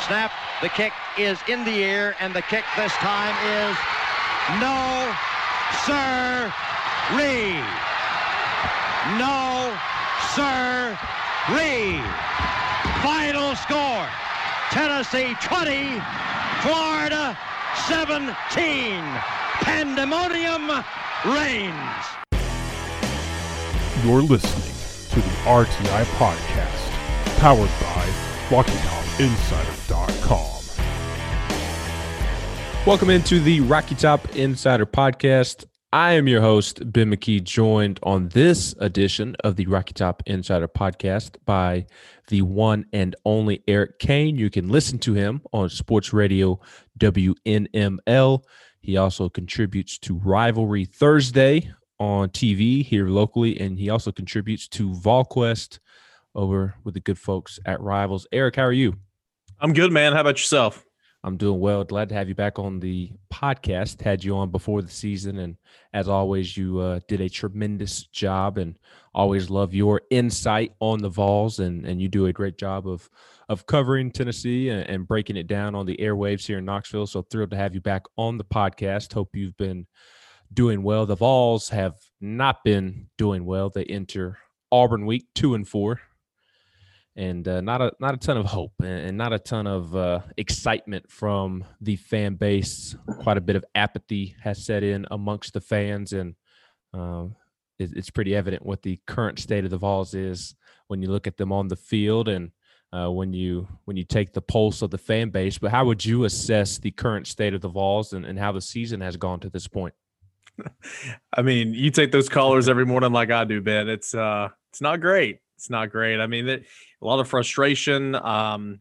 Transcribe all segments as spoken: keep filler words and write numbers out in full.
snap. The kick is in the air, and the kick this time is no, sir-ree. No, sir-ree. Final score, Tennessee twenty, Florida seventeen. Pandemonium reigns. You're listening to the R T I Podcast, powered by Rocky Top Insider dot com. Welcome into the Rocky Top Insider Podcast. I am your host, Ben McKee, joined on this edition of the Rocky Top Insider Podcast by the one and only Eric Kane. You can listen to him on Sports Radio W N M L. He also contributes to Rivalry Thursday on T V here locally, and he also contributes to VolQuest over with the good folks at Rivals. Eric, how are you? I'm good, man. How about yourself? I'm doing well. Glad to have you back on the podcast. Had you on before the season, and as always, you uh, did a tremendous job, and always love your insight on the Vols, and, and you do a great job of of covering Tennessee and, and breaking it down on the airwaves here in Knoxville. So thrilled to have you back on the podcast. Hope you've been doing well. The Vols have not been doing well. They enter Auburn week two and four. And uh, not a not a ton of hope and not a ton of uh, excitement from the fan base. Quite a bit of apathy has set in amongst the fans, and uh, it, it's pretty evident what the current state of the Vols is when you look at them on the field and uh, when you when you take the pulse of the fan base. But how would you assess the current state of the Vols and, and how the season has gone to this point? I mean, you take those callers every morning like I do, Ben. It's uh, it's not great. It's not great. I mean, it, a lot of frustration. Um,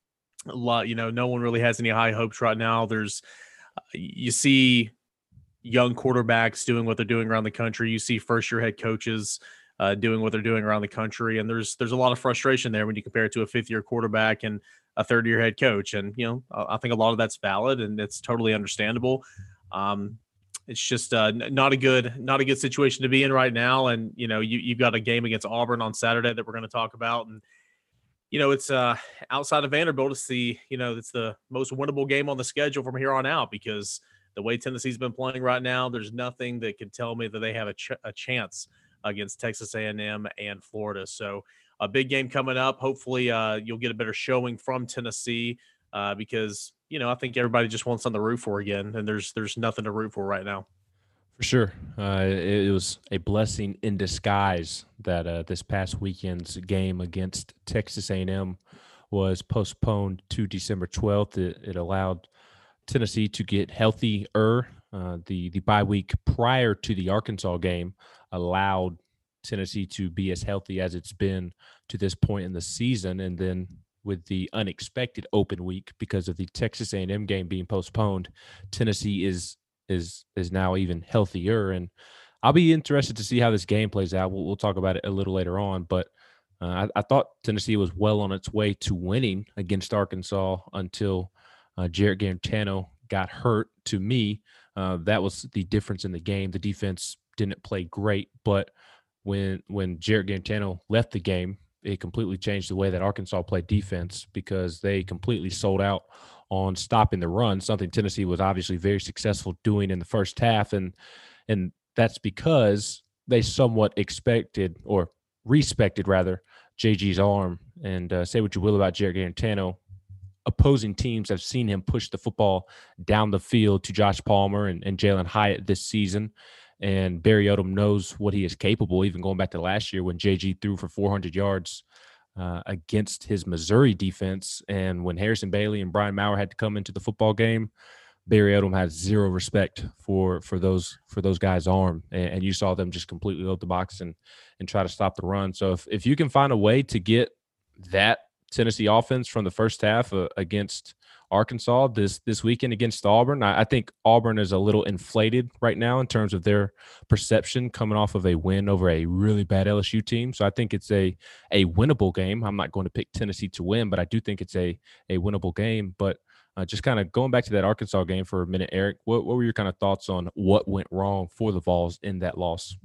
a lot, you know, no one really has any high hopes right now. There's, uh, you see young quarterbacks doing what they're doing around the country. You see first-year head coaches uh, doing what they're doing around the country, and there's there's a lot of frustration there when you compare it to a fifth-year quarterback and a third-year head coach. And you know, I think a lot of that's valid and it's totally understandable. Um, It's just uh, not a good, not a good situation to be in right now. And, you know, you, you've got a game against Auburn on Saturday that we're going to talk about. And, you know, it's uh, outside of Vanderbilt, it's the, you know, it's the most winnable game on the schedule from here on out, because the way Tennessee's been playing right now, there's nothing that can tell me that they have a, ch- a chance against Texas A and M and Florida. So a big game coming up. Hopefully uh, you'll get a better showing from Tennessee uh, because, you know, I think everybody just wants on the root for again, and there's there's nothing to root for right now. For sure. Uh, it, it was a blessing in disguise that uh, this past weekend's game against Texas A and M was postponed to December twelfth. It, it allowed Tennessee to get healthier. Uh, the, the bye week prior to the Arkansas game allowed Tennessee to be as healthy as it's been to this point in the season, and then with the unexpected open week because of the Texas A and M game being postponed, Tennessee is is is now even healthier. And I'll be interested to see how this game plays out. We'll, we'll talk about it a little later on. But uh, I, I thought Tennessee was well on its way to winning against Arkansas until uh, Jarrett Guarantano got hurt. To me, uh, that was the difference in the game. The defense didn't play great, but when when Jarrett Guarantano left the game, it completely changed the way that Arkansas played defense, because they completely sold out on stopping the run, something Tennessee was obviously very successful doing in the first half. And and that's because they somewhat expected, or respected rather, J G's arm. And uh, say what you will about Jarrett Guarantano, opposing teams have seen him push the football down the field to Josh Palmer and, and Jalen Hyatt this season. And Barry Odom knows what he is capable, even going back to last year when J G threw for four hundred yards uh, against his Missouri defense. And when Harrison Bailey and Brian Maurer had to come into the football game, Barry Odom had zero respect for for those for those guys' arm. And, and you saw them just completely load the box and and try to stop the run. So if, if you can find a way to get that Tennessee offense from the first half uh, against Arkansas this this weekend against Auburn, I, I think Auburn is a little inflated right now in terms of their perception coming off of a win over a really bad L S U team. So I think it's a a winnable game. I'm not going to pick Tennessee to win, but I do think it's a a winnable game. But uh, just kind of going back to that Arkansas game for a minute, Eric, what, what were your kind of thoughts on what went wrong for the Vols in that loss?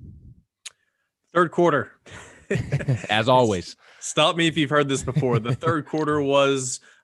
Third quarter. As always. Stop me if you've heard this before. The third quarter was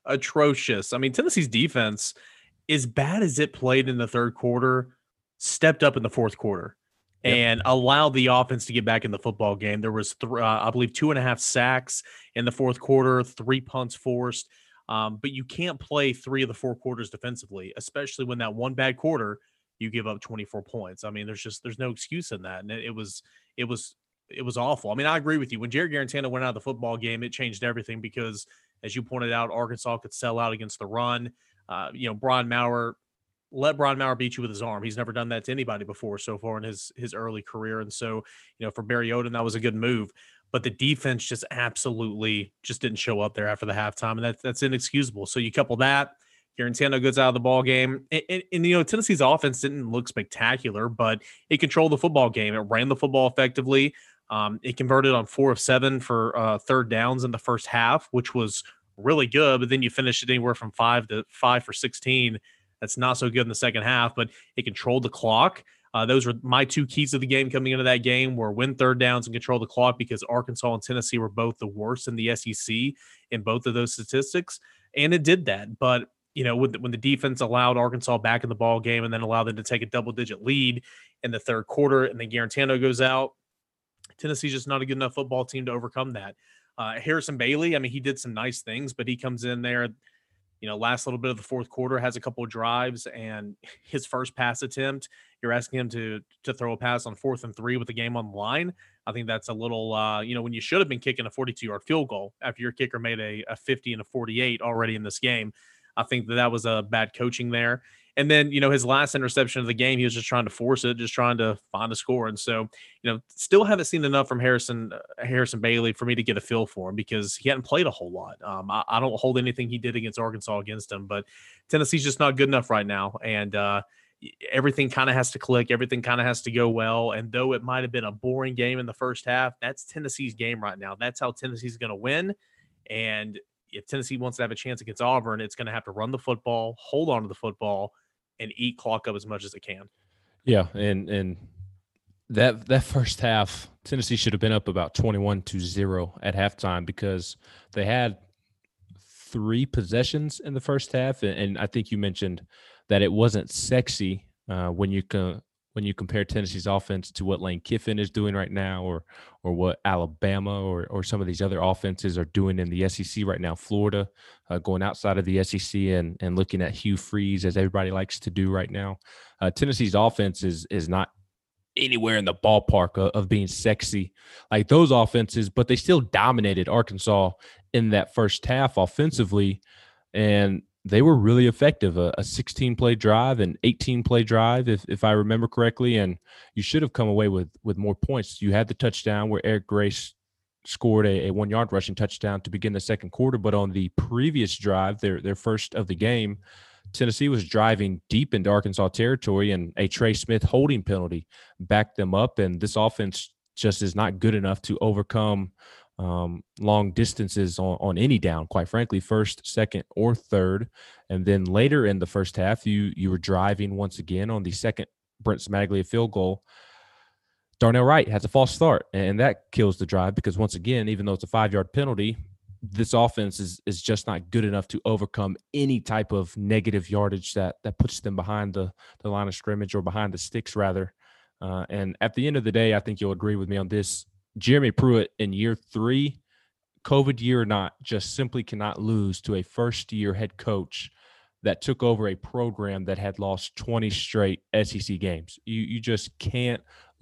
atrocious. I mean, Tennessee's defense, as bad as it played in the third quarter, stepped up in the fourth quarter Yep. and allowed the offense to get back in the football game. There was, th- uh, I believe, two and a half sacks in the fourth quarter, three punts forced. Um, but you can't play three of the four quarters defensively, especially when that one bad quarter you give up twenty-four points. I mean, there's just there's no excuse in that, and it, it was it was it was awful. I mean, I agree with you. When Jared Garantano went out of the football game, it changed everything because, as you pointed out, Arkansas could sell out against the run. Uh, you know, Brian Maurer let Brian Maurer beat you with his arm. He's never done that to anybody before so far in his his early career, and so you know, for Barry Odom, that was a good move. But the defense just absolutely just didn't show up there after the halftime, and that's that's inexcusable. So you couple that, Garantano goes out of the ball game, and, and, and you know, Tennessee's offense didn't look spectacular, but it controlled the football game. It ran the football effectively. Um, it converted on four of seven for uh, third downs in the first half, which was really good. But then you finish it anywhere from five to five for sixteen. That's not so good in the second half, but it controlled the clock. Uh, those were my two keys to the game coming into that game, were win third downs and control the clock, because Arkansas and Tennessee were both the worst in the S E C in both of those statistics. And it did that. But, you know, when the, when the defense allowed Arkansas back in the ball game and then allowed them to take a double digit lead in the third quarter, and then Garantano goes out, Tennessee's just not a good enough football team to overcome that. Uh, Harrison Bailey, I mean, he did some nice things, but he comes in there, you know, last little bit of the fourth quarter, has a couple of drives, and his first pass attempt, you're asking him to to throw a pass on fourth and three with the game on the line. I think that's a little, uh, you know, when you should have been kicking a forty-two-yard field goal after your kicker made a, a fifty and a forty-eight already in this game. I think that that was a bad coaching there. And then, you know, his last interception of the game, he was just trying to force it, just trying to find a score. And so, you know, still haven't seen enough from Harrison uh, Harrison Bailey for me to get a feel for him, because he hadn't played a whole lot. Um, I, I don't hold anything he did against Arkansas against him, but Tennessee's just not good enough right now. And uh, everything kind of has to click. Everything kind of has to go well. And though it might have been a boring game in the first half, that's Tennessee's game right now. That's how Tennessee's going to win. And if Tennessee wants to have a chance against Auburn, it's going to have to run the football, hold on to the football, and eat clock up as much as it can. Yeah, and and that that first half, Tennessee should have been up about twenty-one to zero at halftime, because they had three possessions in the first half, and, and I think you mentioned that it wasn't sexy uh, when you can when you compare Tennessee's offense to what Lane Kiffin is doing right now, or or what Alabama or or some of these other offenses are doing in the S E C right now. Florida, uh, going outside of the S E C and and looking at Hugh Freeze, as everybody likes to do right now. Uh, Tennessee's offense is is not anywhere in the ballpark of, of being sexy like those offenses, but they still dominated Arkansas in that first half offensively, and they were really effective. A sixteen-play drive, an eighteen-play drive, if if I remember correctly, and you should have come away with with more points. You had the touchdown where Eric Grace scored a, a one-yard rushing touchdown to begin the second quarter, but on the previous drive, their their first of the game, Tennessee was driving deep into Arkansas territory, and a Trey Smith holding penalty backed them up, and this offense just is not good enough to overcome um, long distances on, on any down, quite frankly, first, second, or third. And then later in the first half, you you were driving once again on the second Brent Smaglia field goal. Darnell Wright has a false start, and that kills the drive, because once again, even though it's a five-yard penalty, this offense is is just not good enough to overcome any type of negative yardage that that puts them behind the, the line of scrimmage, or behind the sticks, rather. Uh, and at the end of the day, I think you'll agree with me on this. Jeremy Pruitt in year three, COVID year or not, just simply cannot lose to a first-year head coach that took over a program that had lost twenty straight S E C games. You you just can't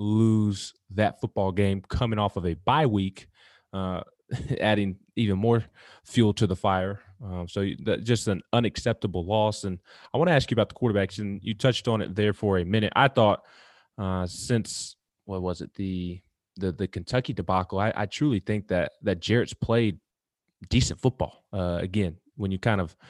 lose that football game coming off of a bye week, uh, adding even more fuel to the fire. Um, so that just an unacceptable loss. And I want to ask you about the quarterbacks, and you touched on it there for a minute. I thought uh, since, what was it, the the the Kentucky debacle, I, I truly think that that Jarrett's played decent football. Uh, again, when you kind of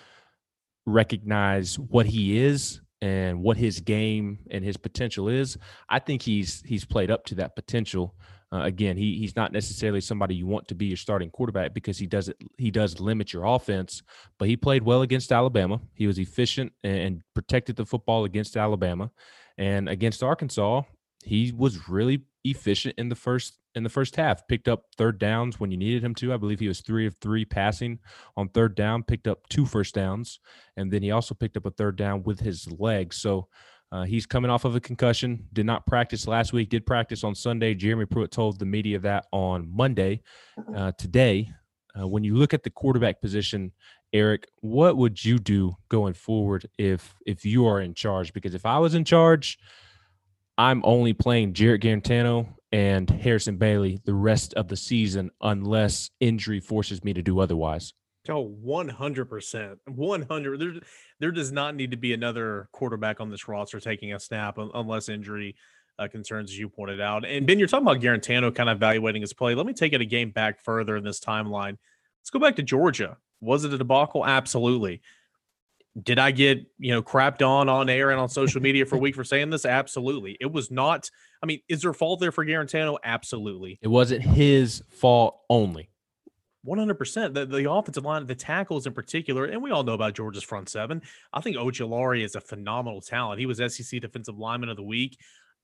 recognize what he is and what his game and his potential is, I think he's he's played up to that potential. Uh, again, he he's not necessarily somebody you want to be your starting quarterback, because he does it, he does limit your offense, but he played well against Alabama. He was efficient and protected the football against Alabama, and against Arkansas, he was really efficient in the first in the first half, picked up third downs when you needed him to. I believe he was three of three passing on third down, picked up two first downs, and then he also picked up a third down with his legs. So uh, he's coming off of a concussion, did not practice last week, did practice on Sunday. Jeremy Pruitt told the media that on Monday. Uh, today, uh, when you look at the quarterback position, Eric, what would you do going forward if if you are in charge? Because if I was in charge, I'm only playing Jarrett Guarantano and Harrison Bailey the rest of the season unless injury forces me to do otherwise. Oh, one hundred percent. one hundred. There, there does not need to be another quarterback on this roster taking a snap unless injury uh, concerns, as you pointed out. And, Ben, you're talking about Guarantano kind of evaluating his play. Let me take it a game back further in this timeline. Let's go back to Georgia. Was it a debacle? Absolutely. Did I get, you know, crapped on on air and on social media for a week for saying this? Absolutely. It was not. I mean, is there fault there for Guarantano? Absolutely. It wasn't his fault only. one hundred percent. The, the offensive line, the tackles in particular, and we all know about Georgia's front seven. I think Ojulari is a phenomenal talent. He was S E C Defensive Lineman of the Week.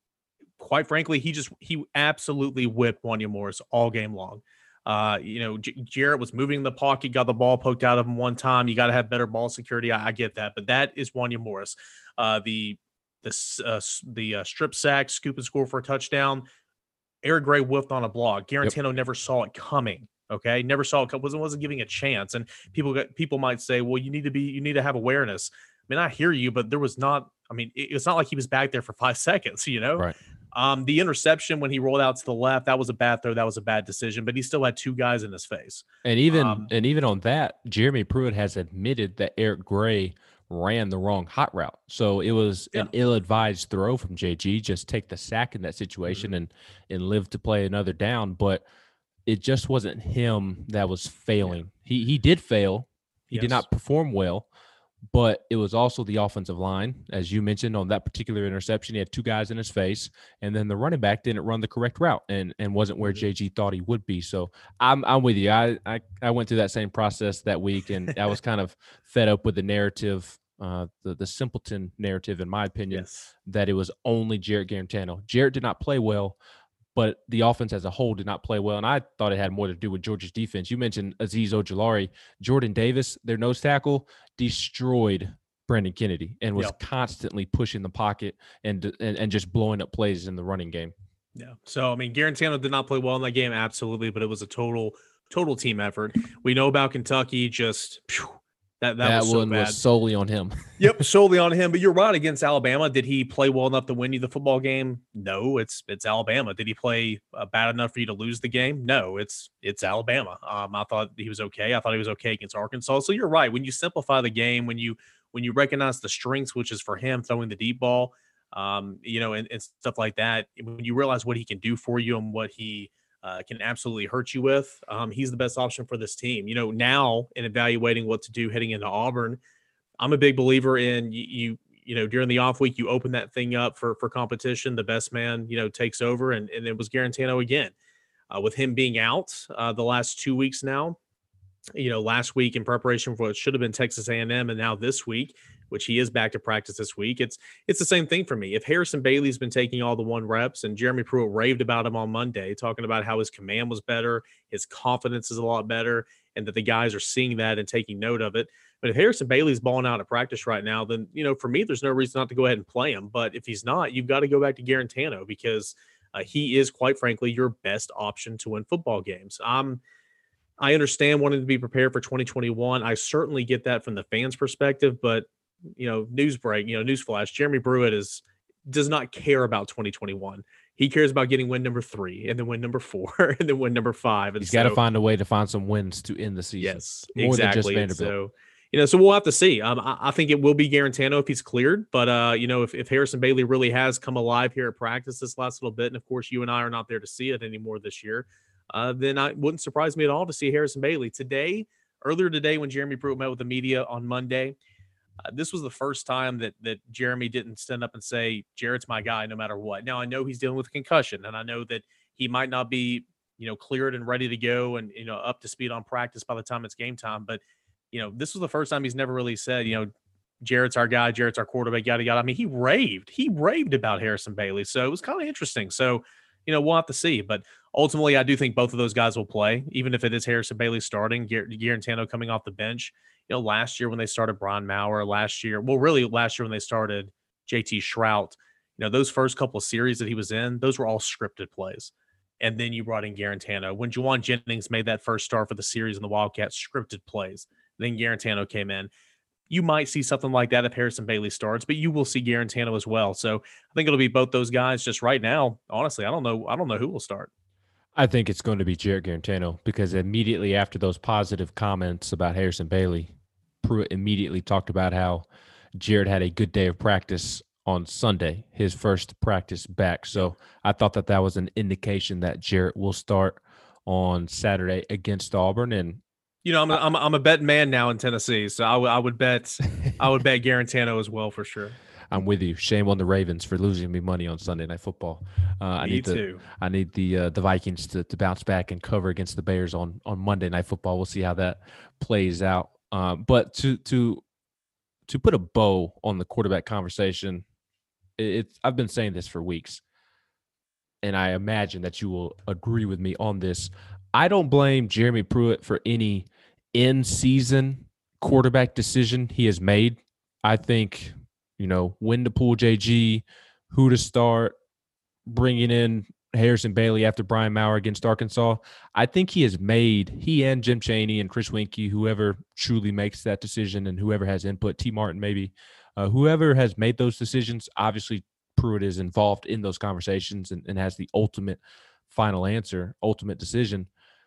Quite frankly, he just he absolutely whipped Wanya Morris all game long. Uh, you know, J- Jarrett was moving the pocket, got the ball poked out of him one time. You got to have better ball security. I, I get that, but that is Wanya Morris. Uh, the the uh, the uh, strip sack, scoop and score for a touchdown. Eric Gray whiffed on a block. Guarantano yep. never saw it coming. Okay, never saw it. wasn't wasn't giving a chance. And people got people might say, well, you need to be you need to have awareness. I mean, I hear you, but there was not. I mean, it, it's not like he was back there for five seconds. You know, right. Um, the interception when he rolled out to the left, that was a bad throw. That was a bad decision, but he still had two guys in his face. And even um, and even on that, Jeremy Pruitt has admitted that Eric Gray ran the wrong hot route. So it was yeah. an ill-advised throw from J G. Just take the sack in that situation mm-hmm. and and live to play another down. But it just wasn't him that was failing. Yeah. He he did fail. He yes. did not perform well. But it was also the offensive line, as you mentioned on that particular interception. He had two guys in his face, and then the running back didn't run the correct route and, and wasn't where J G thought he would be. So I'm I'm with you. I, I I went through that same process that week, and I was kind of fed up with the narrative, uh, the the simpleton narrative, in my opinion, yes. that it was only Jarrett Guarantano. Jarrett did not play well, but the offense as a whole did not play well, and I thought it had more to do with Georgia's defense. You mentioned Azeez Ojulari. Jordan Davis, their nose tackle, destroyed Brandon Kennedy and was yep. constantly pushing the pocket and, and and just blowing up plays in the running game. Yeah. So, I mean, Guarantano did not play well in that game, absolutely, but it was a total total team effort. We know about Kentucky, just phew, that, that, that was so one bad. was solely on him. Yep, solely on him. But you're right, against Alabama. Did he play well enough to win you the football game? No, it's it's Alabama. Did he play uh, bad enough for you to lose the game? No, it's it's Alabama. Um, I thought he was okay. I thought he was okay against Arkansas. So you're right. When you simplify the game, when you when you recognize the strengths, which is for him throwing the deep ball, um, you know, and, and stuff like that, when you realize what he can do for you and what he uh, can absolutely hurt you with, um, he's the best option for this team. You know, now in evaluating what to do heading into Auburn, I'm a big believer in you, you, you know, during the off week, you open that thing up for, for competition. The best man, you know, takes over. And, and it was Guarantano again, uh, with him being out uh, the last two weeks now, you know, last week in preparation for what should have been Texas A and M. And now this week, which he is back to practice this week. It's, it's the same thing for me. If Harrison Bailey's been taking all the one reps, and Jeremy Pruitt raved about him on Monday, talking about how his command was better, his confidence is a lot better, and that the guys are seeing that and taking note of it. But if Harrison Bailey's balling out at practice right now, then, you know, for me, there's no reason not to go ahead and play him. But if he's not, you've got to go back to Guarantano, because uh, he is, quite frankly, your best option to win football games. Um, I understand wanting to be prepared for twenty twenty-one. I certainly get that from the fans' perspective, but, you know, news break, you know, newsflash, Jeremy Pruitt is does not care about twenty twenty-one. He cares about getting win number three and then win number four and then win number five. And he's so, got to find a way to find some wins to end the season. Yes, more exactly. Than just Vanderbilt. So, you know, so we'll have to see. Um, I, I think it will be Guarantano if he's cleared. But, uh, you know, if, if Harrison Bailey really has come alive here at practice this last little bit, and of course you and I are not there to see it anymore this year, uh, then it wouldn't surprise me at all to see Harrison Bailey. Today, earlier today when Jeremy Pruitt met with the media on Monday, uh, this was the first time that that Jeremy didn't stand up and say, Jarrett's my guy no matter what. Now, I know he's dealing with a concussion, and I know that he might not be, you know, cleared and ready to go and, you know, up to speed on practice by the time it's game time. But, you know, this was the first time he's never really said, you know, Jarrett's our guy, Jarrett's our quarterback, yada, yada. I mean, he raved. He raved about Harrison Bailey. So it was kind of interesting. So, you know, we'll have to see. But ultimately, I do think both of those guys will play, even if it is Harrison Bailey starting, Gar- Guarantano coming off the bench. You know, last year when they started Brian Maurer, last year, well, really last year when they started J T Shrout, you know, those first couple of series that he was in, those were all scripted plays. And then you brought in Guarantano. When Juwan Jennings made that first start for the series in the Wildcats, scripted plays. Then Guarantano came in. You might see something like that if Harrison Bailey starts, but you will see Guarantano as well. So I think it'll be both those guys. Just right now, honestly, I don't know. I don't know who will start. I think it's going to be Jarrett Guarantano because immediately after those positive comments about Harrison Bailey, Pruitt immediately talked about how Jarrett had a good day of practice on Sunday, his first practice back. So I thought that that was an indication that Jarrett will start on Saturday against Auburn. And you know, I'm a, I'm a, I'm a betting man now in Tennessee, so I, w- I would bet I would bet Guarantano as well for sure. I'm with you. Shame on the Ravens for losing me money on Sunday Night Football. Uh, I me need too. The, I need the uh, the Vikings to, to bounce back and cover against the Bears on, on Monday Night Football. We'll see how that plays out. Um, but to to to put a bow on the quarterback conversation, it's I've been saying this for weeks, and I imagine that you will agree with me on this. I don't blame Jeremy Pruitt for any in-season quarterback decision he has made. I think, you know, when to pull J G, who to start, bringing in Harrison Bailey after Brian Maurer against Arkansas. I think he has made, he and Jim Chaney and Chris Winkie, whoever truly makes that decision and whoever has input, T. Martin maybe, uh, whoever has made those decisions, obviously Pruitt is involved in those conversations and, and has the ultimate final answer, ultimate decision.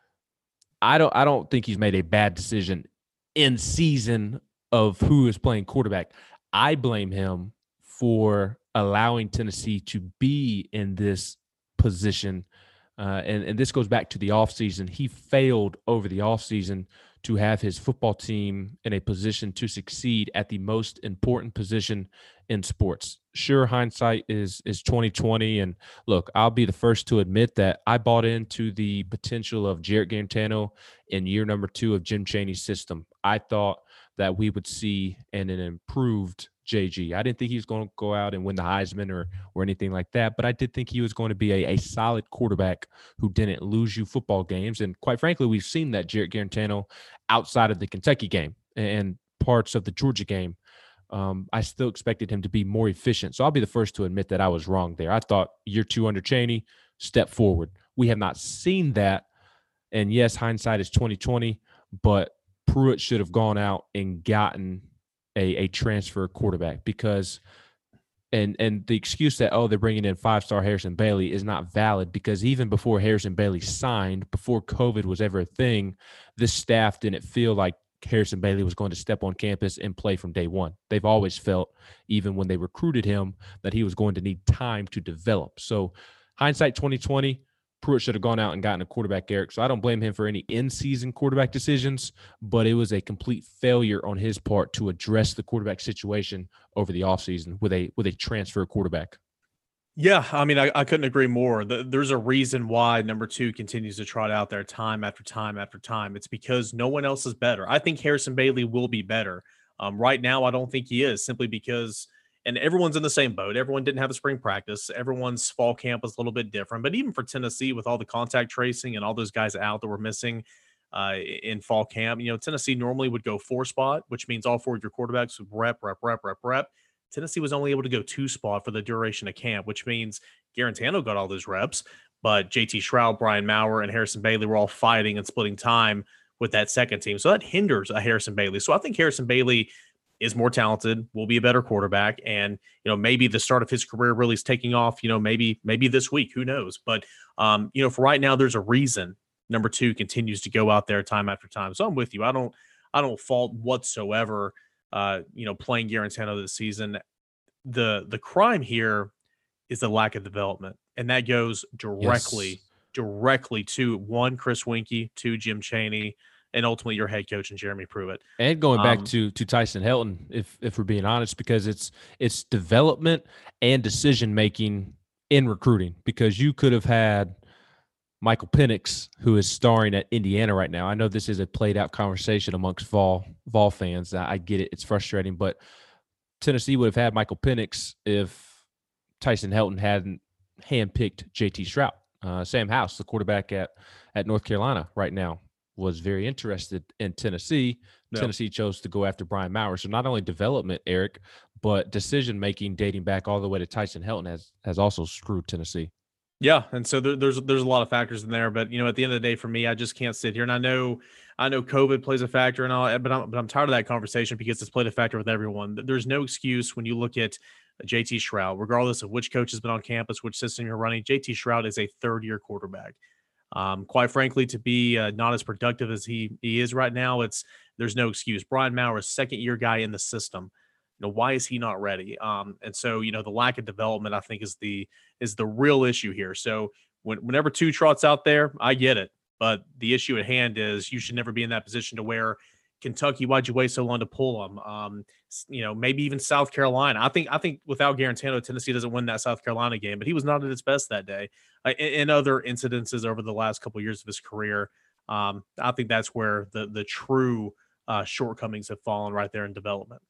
I don't I don't think he's made a bad decision in season of who is playing quarterback. I blame him for allowing Tennessee to be in this position. Uh, and, and this goes back to the offseason. He failed over the offseason to have his football team in a position to succeed at the most important position in sports. Sure, hindsight is is twenty twenty, and look, I'll be the first to admit that I bought into the potential of Jarrett Guarantano in year number two of Jim Chaney's system. I thought that we would see an, an improved J G. I didn't think he was going to go out and win the Heisman or or anything like that, but I did think he was going to be a, a solid quarterback who didn't lose you football games. And quite frankly, we've seen that Jarrett Guarantano outside of the Kentucky game and parts of the Georgia game. Um, I still expected him to be more efficient. So I'll be the first to admit that I was wrong there. I thought year two under Chaney, step forward. We have not seen that. And yes, hindsight is twenty twenty, but Pruitt should have gone out and gotten a, a transfer quarterback because and and the excuse that, oh, they're bringing in five-star Harrison Bailey is not valid because even before Harrison Bailey signed, before COVID was ever a thing, this staff didn't feel like Harrison Bailey was going to step on campus and play from day one. They've always felt, even when they recruited him, that he was going to need time to develop. So hindsight twenty twenty, Pruitt should have gone out and gotten a quarterback, Eric. So I don't blame him for any in-season quarterback decisions, but it was a complete failure on his part to address the quarterback situation over the offseason with a with a transfer quarterback. Yeah, I mean, I, I couldn't agree more. The, there's a reason why number two continues to trot out there time after time after time. It's because no one else is better. I think Harrison Bailey will be better. Um, right now, I don't think he is, simply because – and everyone's in the same boat. Everyone didn't have a spring practice. Everyone's fall camp was a little bit different. But even for Tennessee, with all the contact tracing and all those guys out that were missing uh, in fall camp, you know, Tennessee normally would go four spot, which means all four of your quarterbacks would rep, rep, rep, rep, rep. Tennessee was only able to go two spot for the duration of camp, which means Guarantano got all those reps, but J T Shrout, Brian Maurer, and Harrison Bailey were all fighting and splitting time with that second team. So that hinders a Harrison Bailey. So I think Harrison Bailey is more talented, will be a better quarterback, and you know maybe the start of his career really is taking off. You know maybe maybe this week, who knows? But um, you know for right now, there's a reason number two continues to go out there time after time. So I'm with you. I don't I don't fault whatsoever. Uh, you know, playing Guarantano this season. The the crime here is the lack of development, and that goes directly yes. directly to one Chris Winkie, two Jim Chaney, and ultimately your head coach and Jeremy Pruitt. And going back um, to to Tyson Helton, if if we're being honest, because it's it's development and decision making in recruiting. Because you could have had Michael Penix, who is starring at Indiana right now. I know this is a played out conversation amongst Vol Vol fans. I get it; it's frustrating, but Tennessee would have had Michael Penix if Tyson Helton hadn't handpicked J T Shrout. Uh, Sam House, the quarterback at at North Carolina right now, was very interested in Tennessee. Yep. Tennessee chose to go after Brian Maurer. So not only development, Eric, but decision making dating back all the way to Tyson Helton has has also screwed Tennessee. Yeah, and so there, there's there's a lot of factors in there, but you know, at the end of the day, for me, I just can't sit here. And I know, I know, COVID plays a factor and all, but I'm but I'm tired of that conversation because it's played a factor with everyone. There's no excuse when you look at J T Shroud, regardless of which coach has been on campus, which system you're running. J T Shroud is a third year quarterback. Um, quite frankly, to be uh, not as productive as he he is right now, it's there's no excuse. Brian Maurer, a second year guy in the system. You know, why is he not ready? Um, and so, you know, the lack of development, I think, is the is the real issue here. So when, whenever two trots out there, I get it. But the issue at hand is you should never be in that position to where Kentucky, why'd you wait so long to pull them? Um, you know, maybe even South Carolina. I think I think without Garantano, Tennessee doesn't win that South Carolina game, but he was not at his best that day. Uh, in, in other incidences over the last couple of years of his career, um, I think that's where the the true uh, shortcomings have fallen right there in development.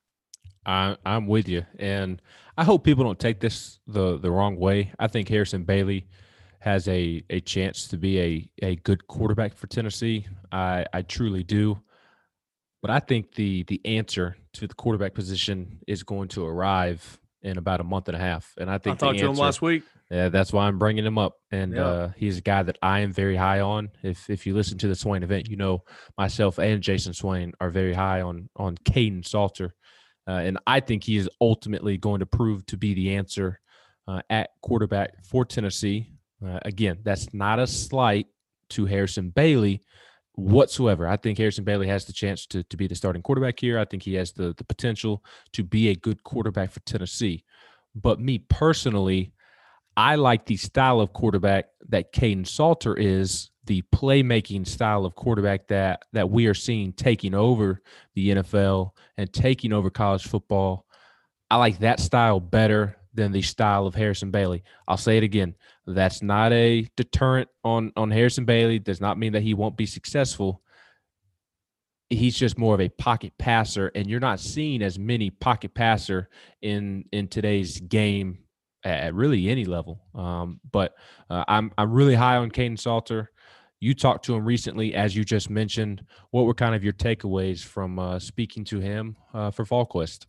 I, I'm with you, and I hope people don't take this the the wrong way. I think Harrison Bailey has a a chance to be a a good quarterback for Tennessee. I I truly do, but I think the the answer to the quarterback position is going to arrive in about a month and a half. And I think I talked the to answer, him last week. Yeah, that's why I'm bringing him up. And Yeah. uh, he's a guy that I am very high on. If if you listen to the Swain event, you know myself and Jason Swain are very high on on Caden Salter. Uh, and I think he is ultimately going to prove to be the answer uh, at quarterback for Tennessee. Uh, again, that's not a slight to Harrison Bailey whatsoever. I think Harrison Bailey has the chance to, to be the starting quarterback here. I think he has the, the potential to be a good quarterback for Tennessee. But me personally, I like the style of quarterback that Caden Salter is, the playmaking style of quarterback that that we are seeing taking over the N F L and taking over college football. I like that style better than the style of Harrison Bailey. I'll say it again. That's not a deterrent on, on Harrison Bailey. Does not mean that he won't be successful. He's just more of a pocket passer, and you're not seeing as many pocket passer in in today's game at really any level. Um, but uh, I'm I'm really high on Caden Salter. You talked to him recently, as you just mentioned. What were kind of your takeaways from uh, speaking to him uh, for VolQuest?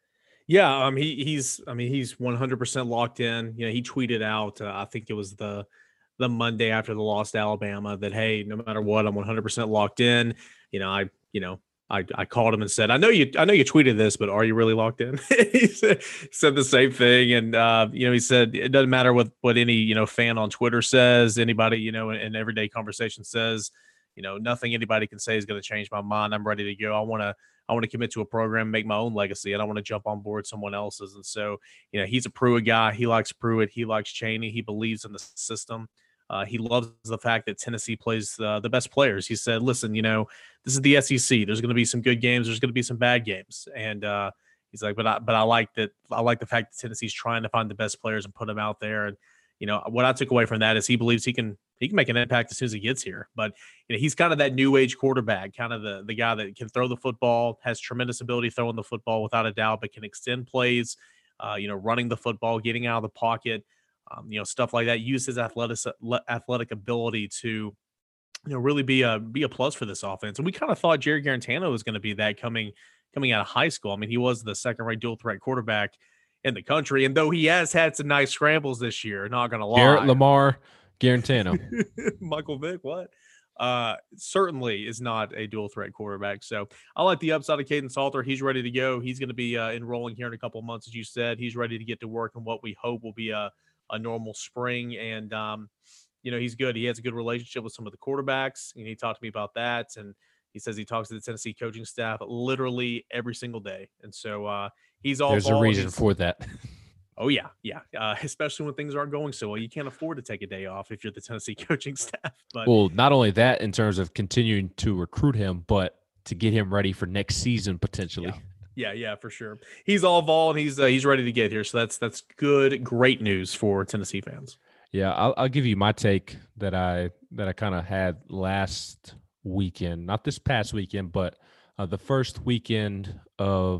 Yeah, um, he he's I mean he's one hundred percent locked in. You know, he tweeted out, uh, I think it was the the Monday after the loss to Alabama, that hey, no matter what, I'm one hundred percent locked in. You know, I you know I, I called him and said, I know you I know you tweeted this, but are you really locked in? he said, said the same thing. And, uh, you know, he said, it doesn't matter what, what any, you know, fan on Twitter says, anybody, you know, in, in everyday conversation says, you know, nothing anybody can say is going to change my mind. I'm ready to go. I want to, I want to commit to a program, make my own legacy. I don't want to jump on board someone else's. And so, you know, he's a Pruitt guy. He likes Pruitt. He likes Chaney. He believes in the system. Uh, he loves the fact that Tennessee plays uh, the best players. He said, listen, you know, this is the S E C. There's going to be some good games. There's going to be some bad games. And uh, he's like, but I, but I like that. I like the fact that Tennessee's trying to find the best players and put them out there. And, you know, what I took away from that is he believes he can, he can make an impact as soon as he gets here. But, you know, he's kind of that new age quarterback, kind of the, the guy that can throw the football, has tremendous ability throwing the football without a doubt, but can extend plays, uh, you know, running the football, getting out of the pocket. Um, you know, stuff like that. Use his athletic athletic ability to, you know, really be a be a plus for this offense. And we kind of thought Jerry Garantano was going to be that coming coming out of high school. I mean, he was the second rate dual threat quarterback in the country, and though he has had some nice scrambles this year, not going to lie. Garrett Lamar Garantano, Michael Vick, what? Uh, certainly is not a dual threat quarterback. So I like the upside of Caden Salter. He's ready to go. He's going to be uh, enrolling here in a couple of months, as you said. He's ready to get to work in what we hope will be a a normal spring. And, um, you know, he's good. He has a good relationship with some of the quarterbacks. And he talked to me about that. And he says he talks to the Tennessee coaching staff literally every single day. And so uh, he's all There's ball. a reason He's, for that. oh, yeah. Yeah. Uh, especially when things aren't going so well. You can't afford to take a day off if you're the Tennessee coaching staff. But Well, not only that in terms of continuing to recruit him, but to get him ready for next season potentially. Yeah. Yeah, yeah, for sure. He's all vol and he's uh, he's ready to get here. So that's that's good, great news for Tennessee fans. Yeah, I'll, I'll give you my take that I that I kind of had last weekend, not this past weekend, but uh, the first weekend of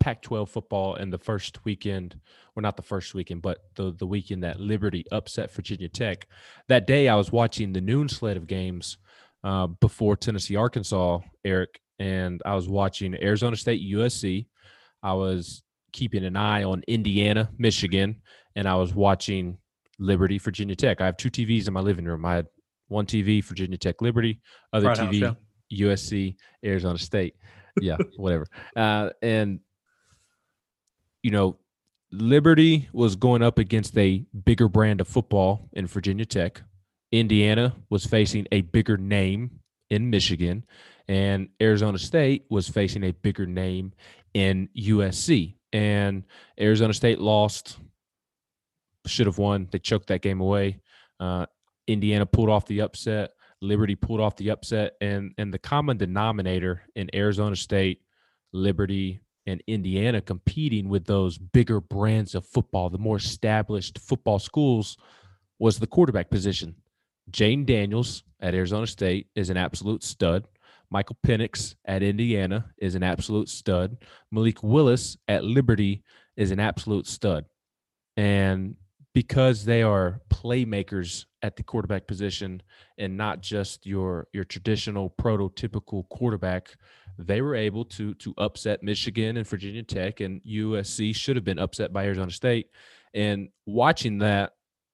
Pac twelve football in the first weekend, or not the first weekend, but the, the weekend that Liberty upset Virginia Tech. That day I was watching the noon slate of games uh, before Tennessee, Arkansas, Eric, and I was watching Arizona State, U S C. I was keeping an eye on Indiana, Michigan, and I was watching Liberty, Virginia Tech. I have two T Vs in my living room. I had one T V, Virginia Tech, Liberty, other Right T V, house, yeah. U S C, Arizona State. Yeah, whatever. Uh, and, you know, Liberty was going up against a bigger brand of football in Virginia Tech. Indiana was facing a bigger name in Michigan. And Arizona State was facing a bigger name in U S C. And Arizona State lost, should have won. They choked that game away. Uh, Indiana pulled off the upset. Liberty pulled off the upset. And, and the common denominator in Arizona State, Liberty, and Indiana competing with those bigger brands of football, the more established football schools, was the quarterback position. Jane Daniels at Arizona State is an absolute stud. Michael Penix at Indiana is an absolute stud. Malik Willis at Liberty is an absolute stud. And because they are playmakers at the quarterback position and not just your your traditional prototypical quarterback, they were able to to upset Michigan and Virginia Tech, and U S C should have been upset by Arizona State. And watching that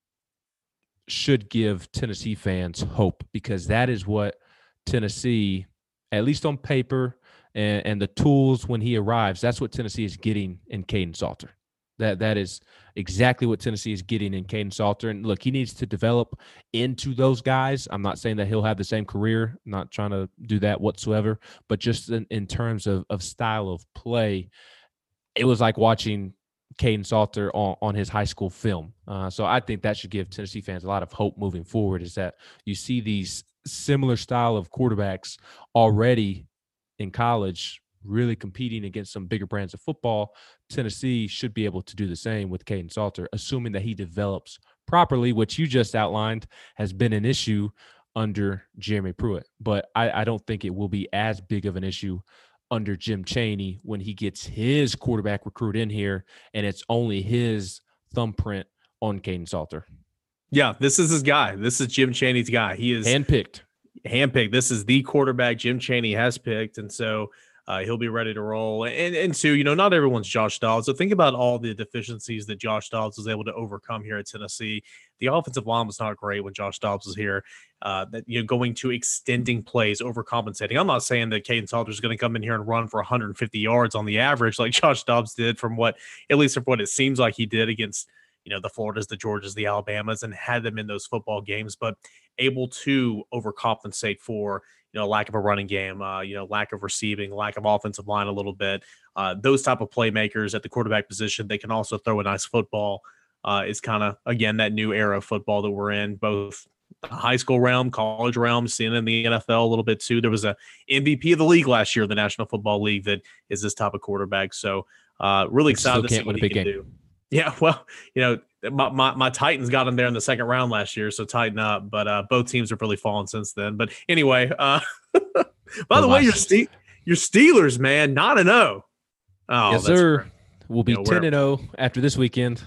should give Tennessee fans hope, because that is what Tennessee, at least on paper, and, and the tools when he arrives, that's what Tennessee is getting in Kaidon Salter. That that is exactly what Tennessee is getting in Kaidon Salter. And look, he needs to develop into those guys. I'm not saying that he'll have the same career. I'm not trying to do that whatsoever. But just in, in terms of, of style of play, it was like watching Kaidon Salter on, on his high school film. Uh, so I think that should give Tennessee fans a lot of hope moving forward, is that you see these similar style of quarterbacks already in college really competing against some bigger brands of football. Tennessee should be able to do the same with Kaidon Salter, assuming that he develops properly, which you just outlined has been an issue under Jeremy Pruitt. But I, I don't think it will be as big of an issue under Jim Chaney when he gets his quarterback recruit in here and it's only his thumbprint on Kaidon Salter. Yeah, this is his guy. This is Jim Chaney's guy. He is handpicked. Handpicked. This is the quarterback Jim Chaney has picked, and so uh, he'll be ready to roll. And and two, you know, not everyone's Josh Dobbs. So think about all the deficiencies that Josh Dobbs was able to overcome here at Tennessee. The offensive line was not great when Josh Dobbs was here. Uh, that you know, going to extending plays, overcompensating. I'm not saying that Kaidon Salter is going to come in here and run for one hundred fifty yards on the average like Josh Dobbs did, from what, at least from what it seems like he did against, you know, the Floridas, the Georgias, the Alabamas, and had them in those football games, but able to overcompensate for, you know, lack of a running game, uh, you know, lack of receiving, lack of offensive line a little bit. Uh, those type of playmakers at the quarterback position, they can also throw a nice football. Uh, is kind of, again, that new era of football that we're in, both the high school realm, college realm, seeing in the N F L a little bit too. There was a M V P of the league last year, the National Football League, that is this type of quarterback. So uh, really excited to see what he can do. Yeah, well, you know, my, my my Titans got him there in the second round last year, so tighten up. But uh, both teams have really fallen since then. But anyway, uh, by the way, your Ste- your Steelers, man, not an O. Oh, yes, sir. We'll be you know, ten and zero after this weekend.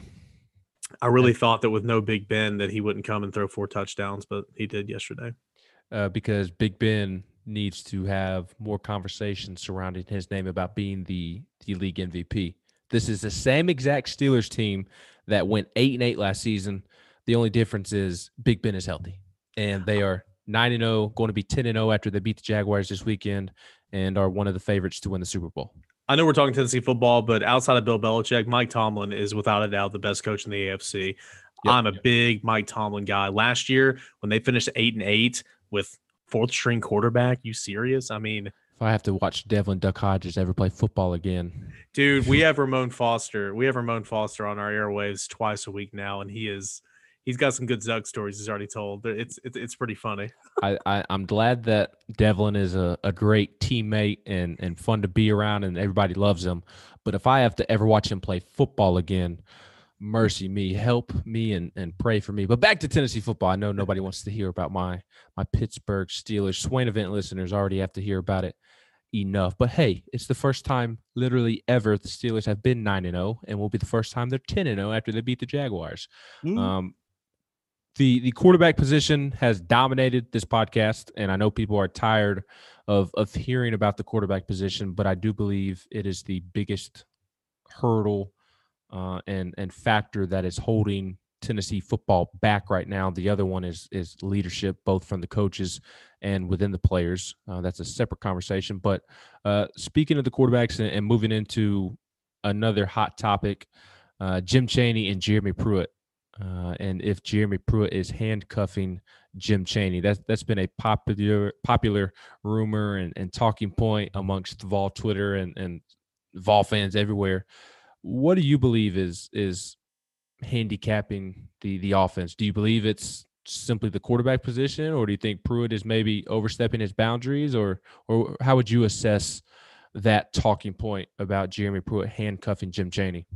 I really yeah. thought that with no Big Ben that he wouldn't come and throw four touchdowns, but he did yesterday. Uh, because Big Ben needs to have more conversation surrounding his name about being the the league M V P. This is the same exact Steelers team that went eight and eight last season. The only difference is Big Ben is healthy, and they are nine and zero, going to be ten and zero after they beat the Jaguars this weekend, and are one of the favorites to win the Super Bowl. I know we're talking Tennessee football, but outside of Bill Belichick, Mike Tomlin is without a doubt the best coach in the A F C. Yep. I'm a big Mike Tomlin guy. Last year, when they finished eight and eight with fourth string quarterback, you serious? I mean, if I have to watch Devlin Duck Hodges ever play football again. Dude, we have Ramon Foster. We have Ramon Foster on our airwaves twice a week now, and he is he's got some good Zug stories he's already told. It's it's, it's pretty funny. I, I, I'm glad that Devlin is a, a great teammate and, and fun to be around, and everybody loves him. But if I have to ever watch him play football again, mercy me, help me, and, and pray for me. But back to Tennessee football. I know nobody wants to hear about my my Pittsburgh Steelers. Swain event listeners already have to hear about it. enough. But hey, it's the first time literally ever the Steelers have been nine and oh, and will be the first time they're ten and oh after they beat the Jaguars. Mm. Um, the the quarterback position has dominated this podcast, and I know people are tired of of hearing about the quarterback position, but I do believe it is the biggest hurdle uh, and and factor that is holding Tennessee football back right now. The other one is is leadership, both from the coaches and within the players. Uh, that's a separate conversation. But uh, speaking of the quarterbacks and, and moving into another hot topic, uh, Jim Chaney and Jeremy Pruitt. Uh, and if Jeremy Pruitt is handcuffing Jim Chaney, that's that's been a popular popular rumor and, and talking point amongst Vol Twitter and, and Vol fans everywhere. What do you believe is is handicapping the the offense? Do you believe it's simply the quarterback position, or do you think Pruitt is maybe overstepping his boundaries, or or how would you assess that talking point about Jeremy Pruitt handcuffing Jim Chaney?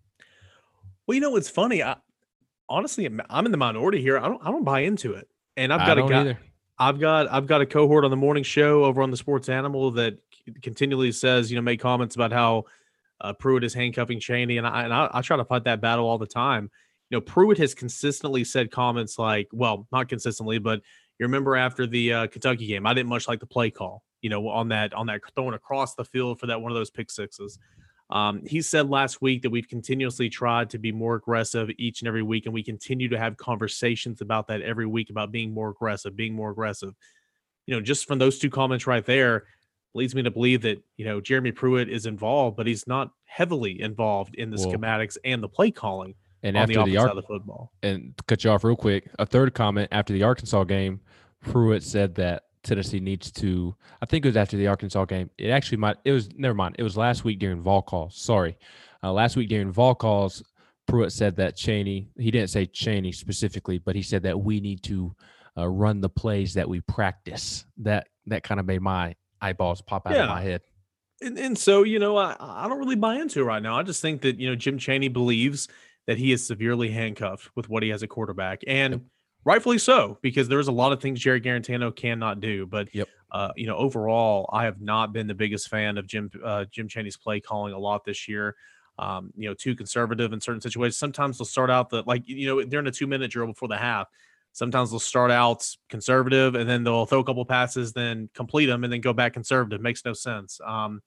Well, you know, it's funny. I, honestly, I'm in the minority here. I don't I don't buy into it. And I've I got a don't guy, either. I've got I've got a cohort on the morning show over on the Sports Animal that continually says, you know, make comments about how uh, Pruitt is handcuffing Chaney, and I and I, I try to fight that battle all the time. You know, Pruitt has consistently said comments like, well, not consistently, but you remember after the uh, Kentucky game, I didn't much like the play call, you know, on that on that throwing across the field for that one of those pick sixes. Um, he said last week that we've continuously tried to be more aggressive each and every week, and we continue to have conversations about that every week, about being more aggressive, being more aggressive. You know, just from those two comments right there leads me to believe that, you know, Jeremy Pruitt is involved, but he's not heavily involved in the Well, schematics and the play calling And on after the the, offense Ar- side of the football. and to cut you off real quick, a third comment after the Arkansas game, Pruitt said that Tennessee needs to, I think it was after the Arkansas game. It actually might, it was, never mind. It was last week during Vol calls. Sorry. Uh, last week during Vol calls, Pruitt said that Chaney, he didn't say Chaney specifically, but he said that we need to uh, run the plays that we practice. That, that kind of made my eyeballs pop out Yeah. of my head. And, and so, you know, I, I don't really buy into it right now. I just think that, you know, Jim Chaney believes that he is severely handcuffed with what he has at quarterback. And Yep. rightfully so, because there's a lot of things Jerry Garantano cannot do. But, Yep. uh, you know, overall, I have not been the biggest fan of Jim uh, Jim Chaney's play calling a lot this year. Um, you know, too conservative in certain situations. Sometimes they'll start out the, like, you know, during a two minute drill before the half, sometimes they'll start out conservative and then they'll throw a couple passes, then complete them and then go back conservative. Makes no sense. Um,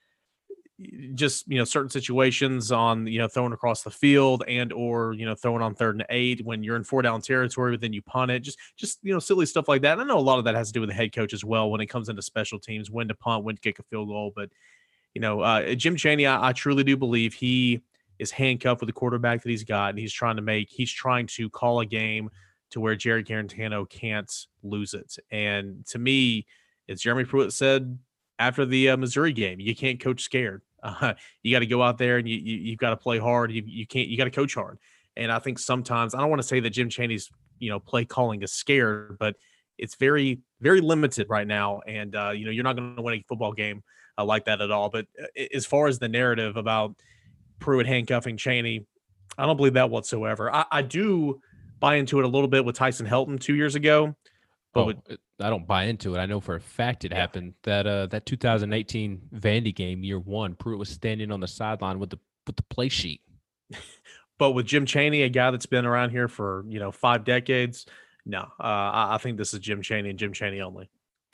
just, you know, certain situations on, you know, throwing across the field and, or, you know, throwing on third and eight when you're in four down territory, but then you punt it, just, just, you know, silly stuff like that. And I know a lot of that has to do with the head coach as well, when it comes into special teams, when to punt, when to kick a field goal. But, you know, uh, Jim Chaney, I, I truly do believe he is handcuffed with the quarterback that he's got. And he's trying to make, he's trying to call a game to where Jerry Garantano can't lose it. And to me, as Jeremy Pruitt said after the uh, Missouri game, you can't coach scared. Uh, you got to go out there and you, you you've got to play hard. You you can't you got to coach hard. And I think sometimes, I don't want to say that Jim Chaney's, you know, play calling is scared, but it's very very limited right now. And uh, you know, you're not going to win a football game uh, like that at all. But as far as the narrative about Pruitt handcuffing Chaney, I don't believe that whatsoever. I, I do buy into it a little bit with Tyson Helton two years ago. But Oh, with, it- I don't buy into it. I know for a fact it Yeah. happened. That uh, that two thousand eighteen Vandy game, year one, Pruitt was standing on the sideline with the with the play sheet. but with Jim Chaney, a guy that's been around here for, you know, five decades, no, uh, I, I think this is Jim Chaney and Jim Chaney only.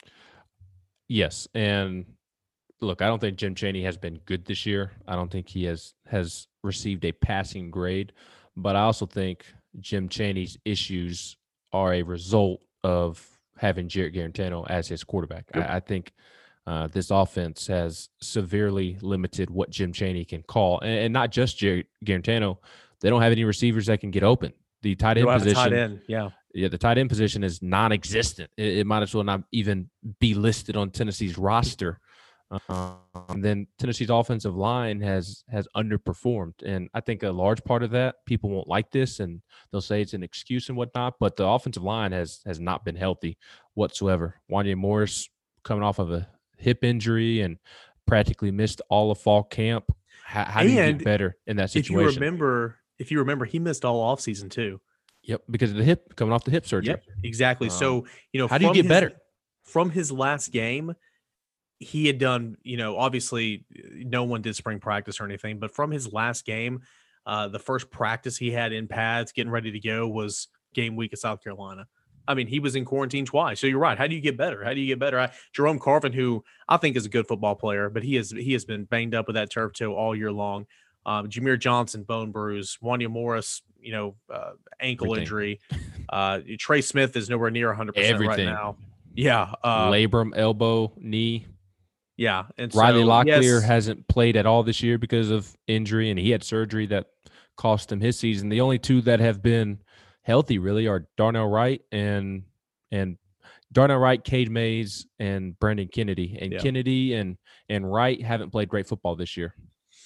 Yes, and look, I don't think Jim Chaney has been good this year. I don't think he has has received a passing grade, but I also think Jim Chaney's issues are a result of having Jarrett Garantano as his quarterback. Yep. I, I think uh, this offense has severely limited what Jim Chaney can call, and, and not just Jarrett Garantano. They don't have any receivers that can get open. The tight You end don't have a position, tight end, yeah. yeah, the tight end position is non-existent. It, it might as well not even be listed on Tennessee's roster. Um, and then Tennessee's offensive line has has underperformed, and I think a large part of that, people won't like this, and they'll say it's an excuse and whatnot. But the offensive line has has not been healthy whatsoever. Wanya Morris coming off of a hip injury and practically missed all of fall camp. How, how do you And get better in that If situation? you remember, if you remember, he missed all offseason too. Yep, because of the hip coming off the hip surgery. Yep, exactly. Um, so, you know, how do you from get his- better? from his last game? he had done, you know, obviously no one did spring practice or anything, but from his last game, uh, the first practice he had in pads getting ready to go was game week at South Carolina. I mean, he was in quarantine twice. So you're right. How do you get better? How do you get better? I, Jerome Carvin, who I think is a good football player, but he is he has been banged up with that turf toe all year long. Um, Jameer Johnson, bone bruise. Wanya Morris, you know, uh, ankle Everything. injury. Uh, Trey Smith is nowhere near one hundred percent Everything. right now. Yeah. Uh, Labrum, elbow, knee. Yeah. And Riley so, Locklear yes, hasn't played at all this year because of injury, and he had surgery that cost him his season. The only two that have been healthy really are Darnell Wright and and Darnell Wright, Cade Mays, and Brandon Kennedy. And Yeah. Kennedy and and Wright haven't played great football this year.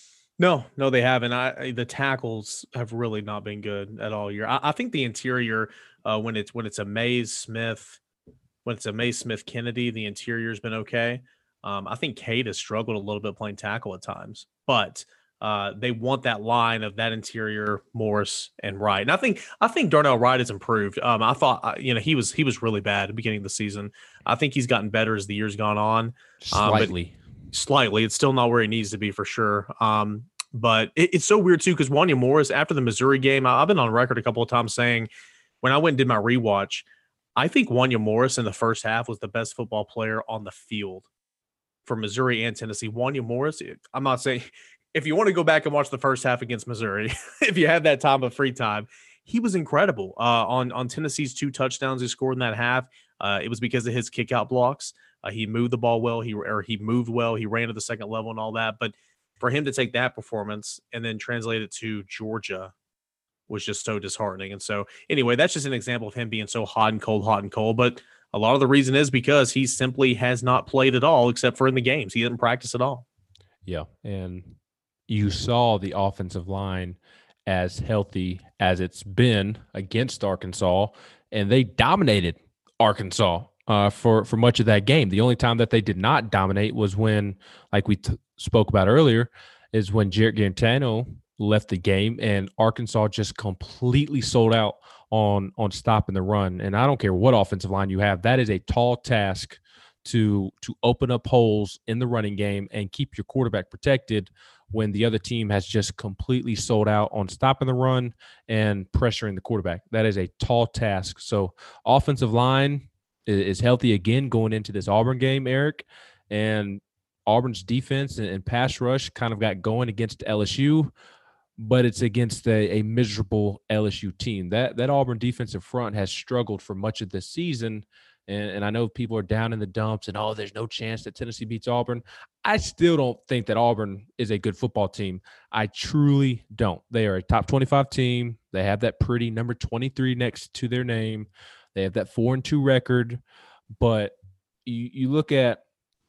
No, no, they haven't. I, I the tackles have really not been good at all year. I, I think the interior, uh, when it's when it's a Mays Smith, when it's a Mays Smith Kennedy, the interior's been okay. Um, I think Cade has struggled a little bit playing tackle at times, but uh, they want that line of that interior, Morris and Wright. And I think I think Darnell Wright has improved. Um, I thought uh, you know he was he was really bad at the beginning of the season. I think he's gotten better as the year's gone on. Slightly. Um, Slightly. It's still not where he needs to be for sure. Um, but it, it's so weird too, because Wanya Morris, after the Missouri game, I, I've been on record a couple of times saying when I went and did my rewatch, I think Wanya Morris in the first half was the best football player on the field for Missouri and Tennessee. Wanya Morris, I'm not saying if you want to go back and watch the first half against Missouri, if you have that time of free time, he was incredible uh, on, on Tennessee's two touchdowns he scored in that half. Uh, it was because of his kick out blocks. Uh, he moved the ball well. He or he moved well. He ran to the second level and all that. But for him to take that performance and then translate it to Georgia was just so disheartening. And so, anyway, that's just an example of him being so hot and cold, hot and cold. But a lot of the reason is because he simply has not played at all, except for in the games. He didn't practice at all. Yeah, and you saw the offensive line as healthy as it's been against Arkansas, and they dominated Arkansas. Uh, for, for much of that game. The only time that they did not dominate was when, like we t- spoke about earlier, is when Jarrett Guarantano left the game and Arkansas just completely sold out on on stopping the run. And I don't care what offensive line you have, that is a tall task to to open up holes in the running game and keep your quarterback protected when the other team has just completely sold out on stopping the run and pressuring the quarterback. That is a tall task. So offensive line is healthy again going into this Auburn game, Eric, and Auburn's defense and, and pass rush kind of got going against L S U, but it's against a, a miserable L S U team. That that Auburn defensive front has struggled for much of this season, and, and I know people are down in the dumps and, oh, there's no chance that Tennessee beats Auburn. I still don't think that Auburn is a good football team. I truly don't. They are a top twenty-five team. They have that pretty number twenty-three next to their name. They have that four and two record, but you, you look at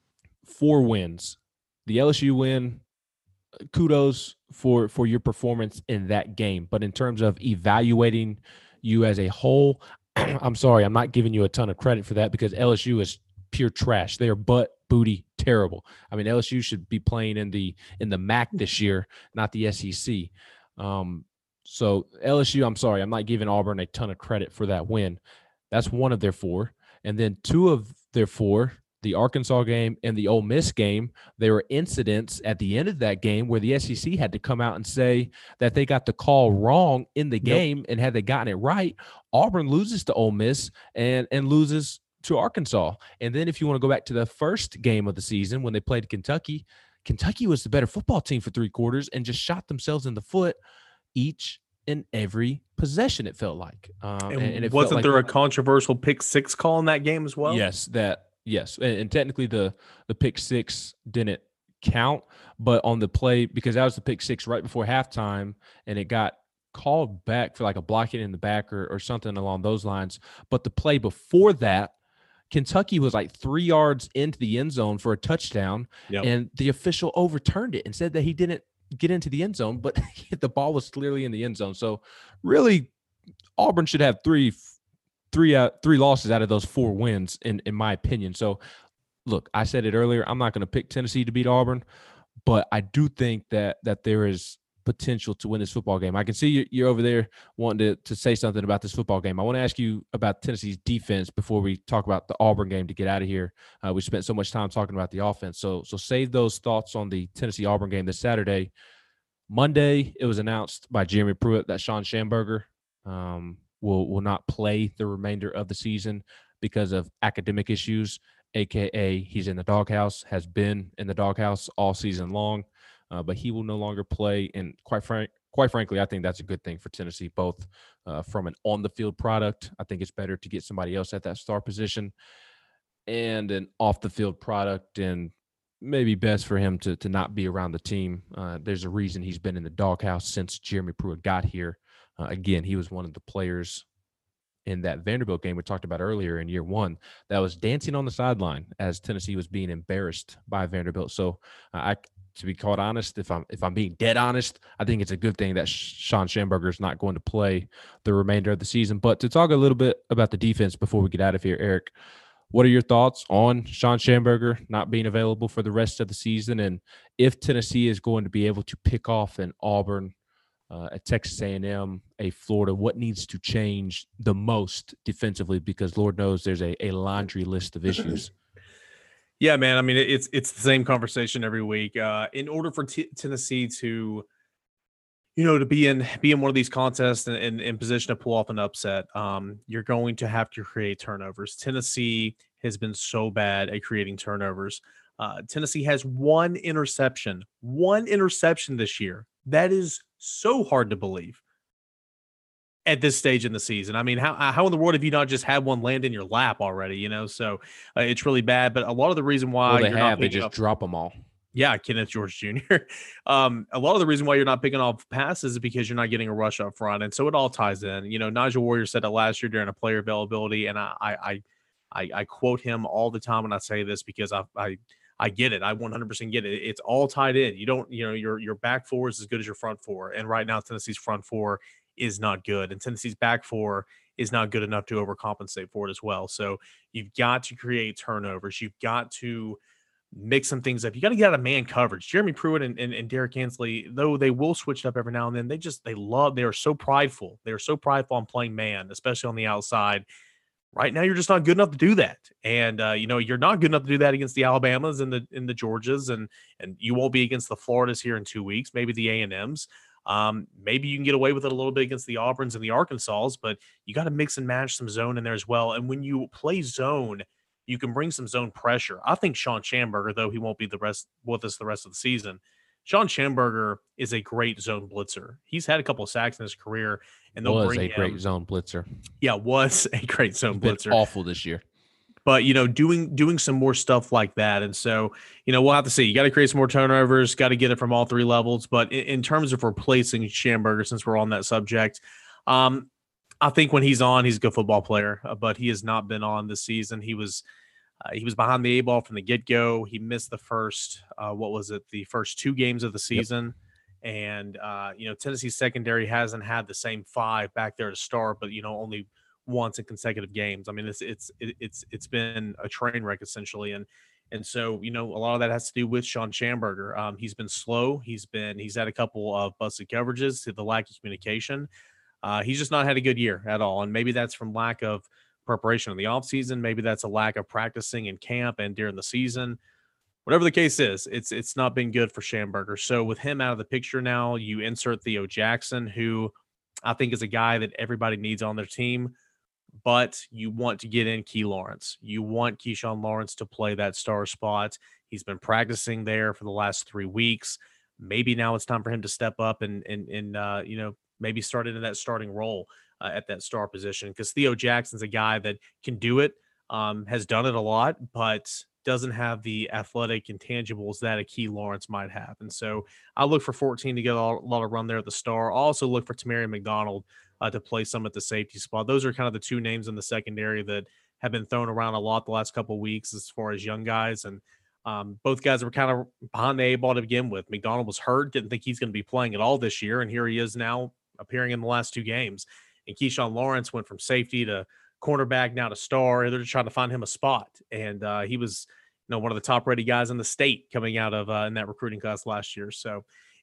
four wins. The L S U win, kudos for, for your performance in that game. But in terms of evaluating you as a whole, I'm sorry, I'm not giving you a ton of credit for that because L S U is pure trash. They are butt booty terrible. I mean, L S U should be playing in the in the M A C this year, not the S E C. Um, so L S U, I'm sorry, I'm not giving Auburn a ton of credit for that win. That's one of their four. And then two of their four, the Arkansas game and the Ole Miss game, there were incidents at the end of that game where the S E C had to come out and say that they got the call wrong in the game. Yep. And had they gotten it right, Auburn loses to Ole Miss and, and loses to Arkansas. And then if you want to go back to the first game of the season when they played Kentucky, Kentucky was the better football team for three quarters and just shot themselves in the foot each in every possession, it felt like. Um, and, and it wasn't felt like, there a controversial pick six call in that game as well? Yes, that yes, and, and technically the the pick six didn't count, but on the play, because that was the pick six right before halftime, and it got called back for like a blocking in the back or, or something along those lines. But the play before that, Kentucky was like three yards into the end zone for a touchdown, yep. and the official overturned it and said that he didn't get into the end zone, but the ball was clearly in the end zone. So really Auburn should have three, three, uh, three losses out of those four wins in, in my opinion. So look, I said it earlier, I'm not going to pick Tennessee to beat Auburn, but I do think that, that there is potential to win this football game. I can see you're, you're over there wanting to, to say something about this football game. I want to ask you about Tennessee's defense before we talk about the Auburn game to get out of here. Uh, we spent so much time talking about the offense. So, so save those thoughts on the Tennessee-Auburn game this Saturday. Monday, it was announced by Jeremy Pruitt that Sean Schamberger um, will, will not play the remainder of the season because of academic issues, a k a he's in the doghouse, has been in the doghouse all season long. Uh, but he will no longer play, and quite frank, quite frankly, I think that's a good thing for Tennessee, both uh, from an on-the-field product. I think it's better to get somebody else at that star position, and an off-the-field product, and maybe best for him to to not be around the team. Uh, there's a reason he's been in the doghouse since Jeremy Pruitt got here. Uh, again, he was one of the players in that Vanderbilt game we talked about earlier in year one that was dancing on the sideline as Tennessee was being embarrassed by Vanderbilt. So uh, I. To be quite honest, if I'm if I'm being dead honest, I think it's a good thing that Sean Schamberger is not going to play the remainder of the season. But to talk a little bit about the defense before we get out of here, Eric, what are your thoughts on Sean Schamberger not being available for the rest of the season, and if Tennessee is going to be able to pick off an Auburn, uh, a Texas A and M, a Florida, what needs to change the most defensively? Because Lord knows there's a, a laundry list of issues. Yeah, man. I mean, it's it's the same conversation every week. Uh, in order for T- Tennessee to, you know, to be in be in one of these contests and in, in position to pull off an upset, um, you're going to have to create turnovers. Tennessee has been so bad at creating turnovers. Uh, Tennessee has one interception, one interception this year. That is so hard to believe at this stage in the season. I mean, how how in the world have you not just had one land in your lap already? You know, so uh, it's really bad. But a lot of the reason why well, they you're have, not they picking just up, drop them all. Yeah, Kenneth George Junior um, a lot of the reason why you're not picking off passes is because you're not getting a rush up front, and so it all ties in. You know, Nigel Warrior said it last year during a player availability, and I I I, I quote him all the time when I say this because I I. I get it. I one hundred percent get it. It's all tied in. You don't, you know, your your back four is as good as your front four. And right now, Tennessee's front four is not good. And Tennessee's back four is not good enough to overcompensate for it as well. So you've got to create turnovers. You've got to mix some things up. You got to get out of man coverage. Jeremy Pruitt and, and, and Derek Hensley, though they will switch it up every now and then, they just, they love, they are so prideful. They are so prideful on playing man, especially on the outside. Right now, you're just not good enough to do that, and uh, you know you're not good enough to do that against the Alabamas and the in the Georgias, and and you won't be against the Floridas here in two weeks. Maybe the A and M's. Um, maybe you can get away with it a little bit against the Auburns and the Arkansas, but you got to mix and match some zone in there as well. And when you play zone, you can bring some zone pressure. I think Sean Schamberger, though he won't be the rest with us the rest of the season, Sean Schamberger is a great zone blitzer. He's had a couple of sacks in his career, and they'll was bring a him, great zone blitzer. Yeah, was a great zone He's been blitzer. Awful this year, but you know, doing doing some more stuff like that, and so you know, we'll have to see. You got to create some more turnovers. Got to get it from all three levels. But in, in terms of replacing Schamberger, since we're on that subject, um, I think when he's on, he's a good football player. Uh, but he has not been on this season. He was. Uh, he was behind the eight ball from the get-go. He missed the first, uh, what was it, the first two games of the season. Yep. And, uh, you know, Tennessee's secondary hasn't had the same five back there to start, but, you know, only once in consecutive games. I mean, it's it's it's it's been a train wreck, essentially. And and so, you know, a lot of that has to do with Sean Schamberger. Um, he's been slow. He's been he's had a couple of busted coverages to the lack of communication. Uh, he's just not had a good year at all. And maybe that's from lack of preparation in the offseason. Maybe that's a lack of practicing in camp and during the season. Whatever the case is, it's it's not been good for Schamberger. So with him out of the picture now, you insert Theo Jackson, who I think is a guy that everybody needs on their team, but you want to get in Key Lawrence. You want Keyshawn Lawrence to play that star spot. He's been practicing there for the last three weeks. Maybe now it's time for him to step up and, and, and uh, you know, maybe start into that starting role uh, at that star position, because Theo Jackson's a guy that can do it, um, has done it a lot, but doesn't have the athletic intangibles that a Key Lawrence might have. And so I look for fourteen to get a lot of run there at the star. I'll also look for Tamarian McDonald uh, to play some at the safety spot. Those are kind of the two names in the secondary that have been thrown around a lot the last couple of weeks as far as young guys. And um, both guys were kind of behind the eight ball to begin with. McDonald was hurt, didn't think he's going to be playing at all this year, and here he is now appearing in the last two games. And Keyshawn Lawrence went from safety to cornerback, now to star. They're just trying to find him a spot. And uh, he was, you know, one of the top rated guys in the state coming out of uh, in that recruiting class last year. So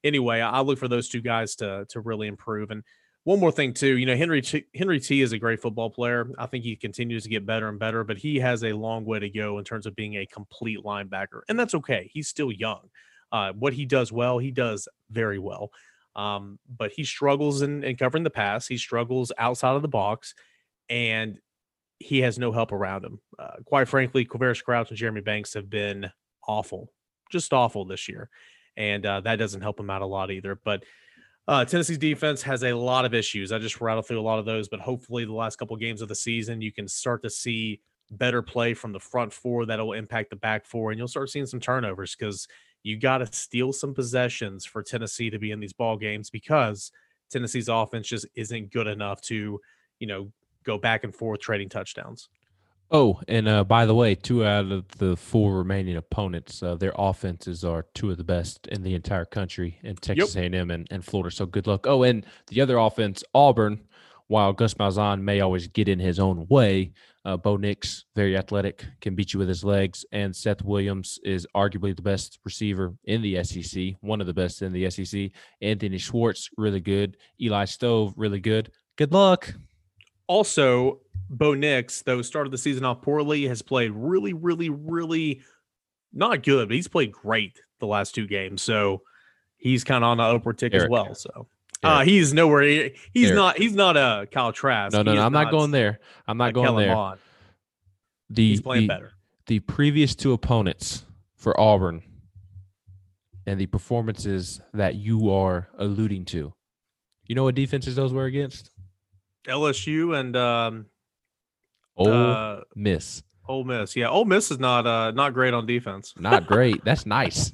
anyway, I, I look for those two guys to to really improve. And one more thing too, you know, Henry T, Henry T is a great football player. I think he continues to get better and better, but he has a long way to go in terms of being a complete linebacker, and that's okay. He's still young. Uh, what he does well, he does very well. Um, but he struggles in, in covering the pass. He struggles outside of the box, and he has no help around him. Uh, quite frankly, Quavaris Crouch and Jeremy Banks have been awful, just awful this year, and uh, that doesn't help him out a lot either. But uh, Tennessee's defense has a lot of issues. I just rattled through a lot of those, but hopefully the last couple games of the season, you can start to see better play from the front four that will impact the back four, and you'll start seeing some turnovers because you got to steal some possessions for Tennessee to be in these ball games because Tennessee's offense just isn't good enough to, you know, go back and forth trading touchdowns. Oh, and uh, by the way, two out of the four remaining opponents, uh, their offenses are two of the best in the entire country in Texas yep. A and M and, and Florida. So good luck. Oh, and the other offense, Auburn, while Gus Malzahn may always get in his own way, uh, Bo Nix, very athletic, can beat you with his legs, and Seth Williams is arguably the best receiver in the S E C, one of the best in the S E C. Anthony Schwartz, really good. Eli Stove, really good. Good luck. Also, Bo Nix, though started the season off poorly, has played really, really, really not good, but he's played great the last two games. So he's kind of on the upward tick Eric. as well. So uh, he's nowhere. He's Eric. not. He's not a Kyle Trask. No, no, no. I'm not, not going there. I'm not going there. Mond. The, he's playing the, better. The previous two opponents for Auburn and the performances that you are alluding to. You know what defenses those were against? L S U and um, Ole uh, Miss. Ole Miss, yeah. Ole Miss is not uh, not great on defense. Not great. That's nice.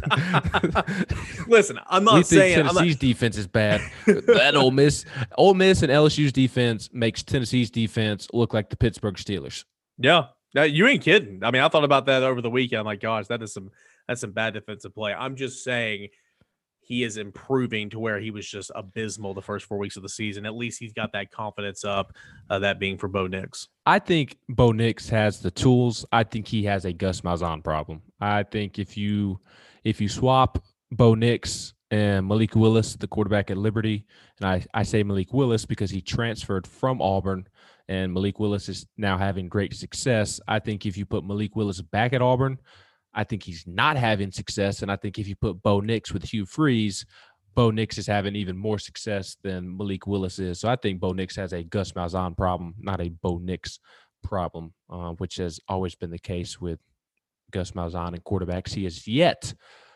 Listen, I'm not we saying think Tennessee's not... defense is bad. That Ole Miss, Ole Miss, and L S U's defense makes Tennessee's defense look like the Pittsburgh Steelers. Yeah, you ain't kidding. I mean, I thought about that over the weekend. I'm like, gosh, that is some that's some bad defensive play. I'm just saying. He is improving to where he was just abysmal the first four weeks of the season. At least he's got that confidence up, uh, that being for Bo Nix. I think Bo Nix has the tools. I think he has a Gus Malzahn problem. I think if you if you swap Bo Nix and Malik Willis, the quarterback at Liberty, and I, I say Malik Willis because he transferred from Auburn, and Malik Willis is now having great success. I think if you put Malik Willis back at Auburn, I think he's not having success, and I think if you put Bo Nix with Hugh Freeze, Bo Nix is having even more success than Malik Willis is. So I think Bo Nix has a Gus Malzahn problem, not a Bo Nix problem, uh, which has always been the case with Gus Malzahn and quarterbacks. He has yet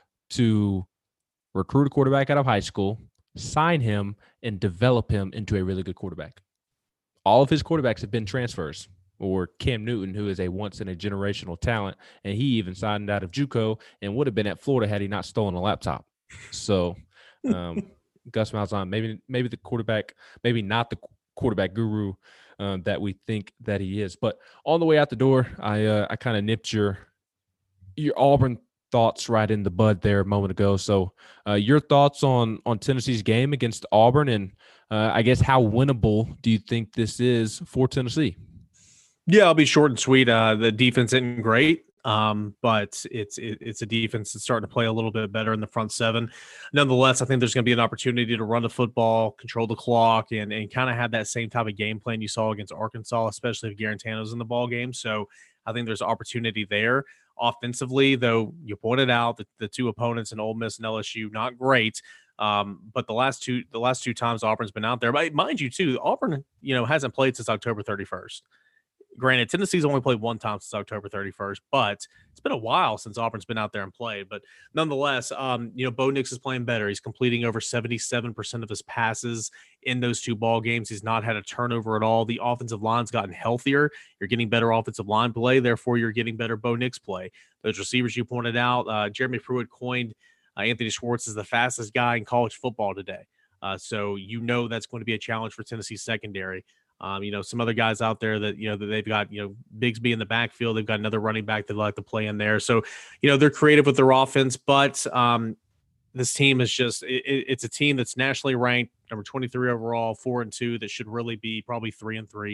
to recruit a quarterback out of high school, sign him, and develop him into a really good quarterback. All of his quarterbacks have been transfers. Or Cam Newton, who is a once-in-a-generational talent, and he even signed out of JUCO and would have been at Florida had he not stolen a laptop. So, um, Gus Malzahn, maybe maybe the quarterback, maybe not the quarterback guru um, that we think that he is. But on the way out the door, I uh, I kind of nipped your your Auburn thoughts right in the bud there a moment ago. So, uh, your thoughts on on Tennessee's game against Auburn, and uh, I guess how winnable do you think this is for Tennessee? Yeah, I'll be short and sweet. Uh, the defense isn't great, um, but it's it, it's a defense that's starting to play a little bit better in the front seven. Nonetheless, I think there's going to be an opportunity to run the football, control the clock, and and kind of have that same type of game plan you saw against Arkansas, especially if Garantano's in the ball game. So I think there's opportunity there. Offensively, though, you pointed out that the two opponents in Ole Miss and L S U not great. Um, but the last two the last two times Auburn's been out there, but mind you, too, Auburn you know hasn't played since October thirty-first. Granted, Tennessee's only played one time since October thirty-first, but it's been a while since Auburn's been out there and played. But nonetheless, um, you know, Bo Nix is playing better. He's completing over seventy-seven percent of his passes in those two ball games. He's not had a turnover at all. The offensive line's gotten healthier. You're getting better offensive line play. Therefore, you're getting better Bo Nix play. Those receivers you pointed out, uh, Jeremy Pruitt coined uh, Anthony Schwartz as the fastest guy in college football today. Uh, so you know that's going to be a challenge for Tennessee's secondary. Um, you know, some other guys out there that, you know, that they've got, you know, Bigsby in the backfield. They've got another running back they'd like to play in there. So, you know, they're creative with their offense, but um, this team is just, it, it's a team that's nationally ranked, number twenty-three overall, four and two, that should really be probably three and three.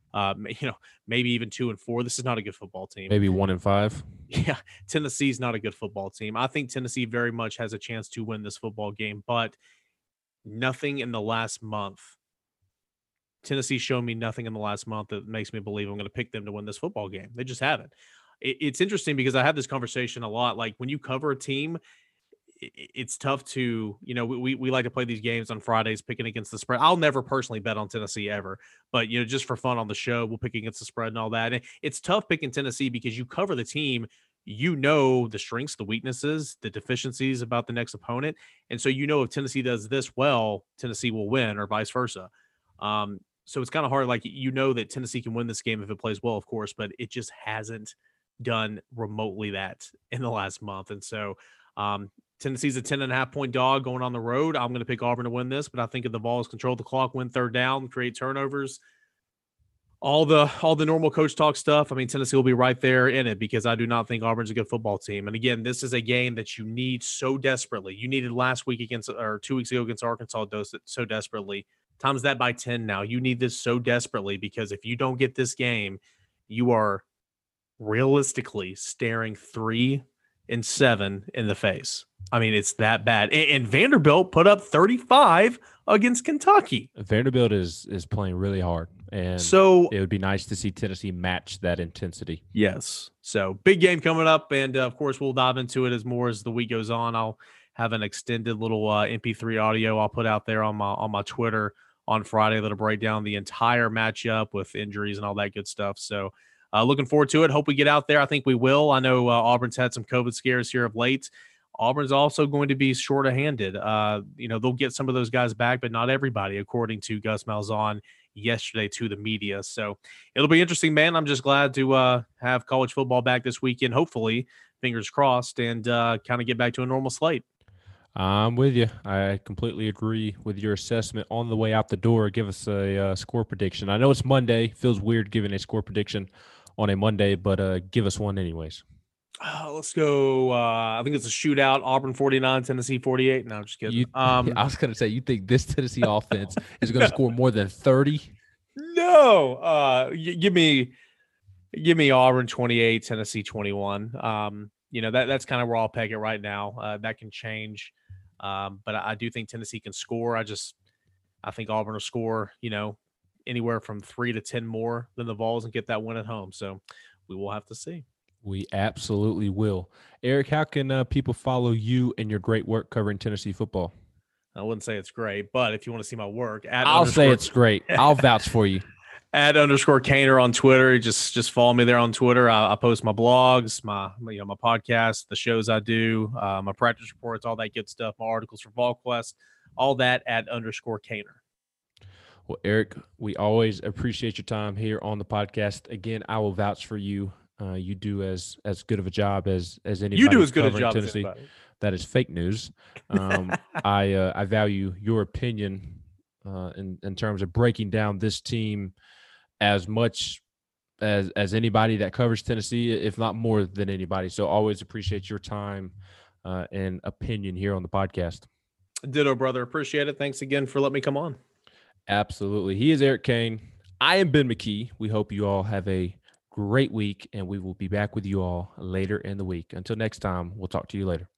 uh, you know, maybe even two and four. This is not a good football team. Maybe one and five. Yeah, Tennessee's not a good football team. I think Tennessee very much has a chance to win this football game, but nothing in the last month. Tennessee's shown me nothing in the last month that makes me believe I'm going to pick them to win this football game. They just haven't. It, it's interesting because I have this conversation a lot. Like when you cover a team, it, it's tough to, you know, we, we like to play these games on Fridays, picking against the spread. I'll never personally bet on Tennessee ever, but, you know, just for fun on the show, we'll pick against the spread and all that. And it's tough picking Tennessee because you cover the team. You know the strengths, the weaknesses, the deficiencies about the next opponent. And so, you know, if Tennessee does this well, Tennessee will win or vice versa. Um, so it's kind of hard. Like, you know that Tennessee can win this game if it plays well, of course, but it just hasn't done remotely that in the last month. And so um, Tennessee's a ten and a half point dog going on the road. I'm going to pick Auburn to win this, but I think if the Vols control the clock, win third down, create turnovers, all the all the normal coach talk stuff, I mean, Tennessee will be right there in it because I do not think Auburn's a good football team. And again, this is a game that you need so desperately. You needed last week against, or two weeks ago against Arkansas so desperately. Times that by ten now. You need this so desperately because if you don't get this game, you are realistically staring three and seven in the face. I mean, it's that bad. And, and Vanderbilt put up thirty-five against Kentucky. Vanderbilt is is playing really hard, and so it would be nice to see Tennessee match that intensity. Yes. So big game coming up, and uh, of course we'll dive into it as more as the week goes on. I'll have an extended little uh, M P three audio I'll put out there on my on my Twitter on Friday that'll break down the entire matchup with injuries and all that good stuff. So uh, looking forward to it. Hope we get out there. I think we will. I know uh, Auburn's had some COVID scares here of late. Auburn's also going to be short-handed. Uh, you know, they'll get some of those guys back, but not everybody, according to Gus Malzahn yesterday to the media. So it'll be interesting, man. I'm just glad to uh, have college football back this weekend, hopefully, fingers crossed, and uh, kind of get back to a normal slate. I'm with you. I completely agree with your assessment. On the way out the door, give us a uh, score prediction. I know it's Monday. Feels weird giving a score prediction on a Monday, but uh, give us one anyways. Uh, let's go. Uh, I think it's a shootout. Auburn forty-nine, Tennessee forty-eight. No, I'm just kidding. You, um, I was going to say, you think this Tennessee offense is going to score more than thirty? No. Uh, y- give me give me Auburn twenty-eight, Tennessee twenty-one. Um, you know, that that's kind of where I'll peg it right now. Uh, that can change. Um, but I, I do think Tennessee can score. I just, I think Auburn will score, you know, anywhere from three to ten more than the Vols and get that win at home. So we will have to see. We absolutely will. Eric, how can uh, people follow you and your great work covering Tennessee football? I wouldn't say it's great, but if you want to see my work, at I'll say it's great. I'll vouch for you. At underscore Caner on Twitter. Just just follow me there on Twitter. I, I post my blogs, my you know my podcast, the shows I do, uh, my practice reports, all that good stuff, my articles for VolQuest, all that at underscore Caner. Well, Eric, we always appreciate your time here on the podcast. Again, I will vouch for you. Uh, you do as as good of a job as as anybody. You do as good a job Tennessee. as anybody. That is fake news. Um, I uh, I value your opinion uh, in in terms of breaking down this team as much as as anybody that covers Tennessee, if not more than anybody. So always appreciate your time uh, and opinion here on the podcast. Ditto, brother. Appreciate it. Thanks again for letting me come on. Absolutely. He is Eric Kane. I am Ben McKee. We hope you all have a great week, and we will be back with you all later in the week. Until next time, we'll talk to you later.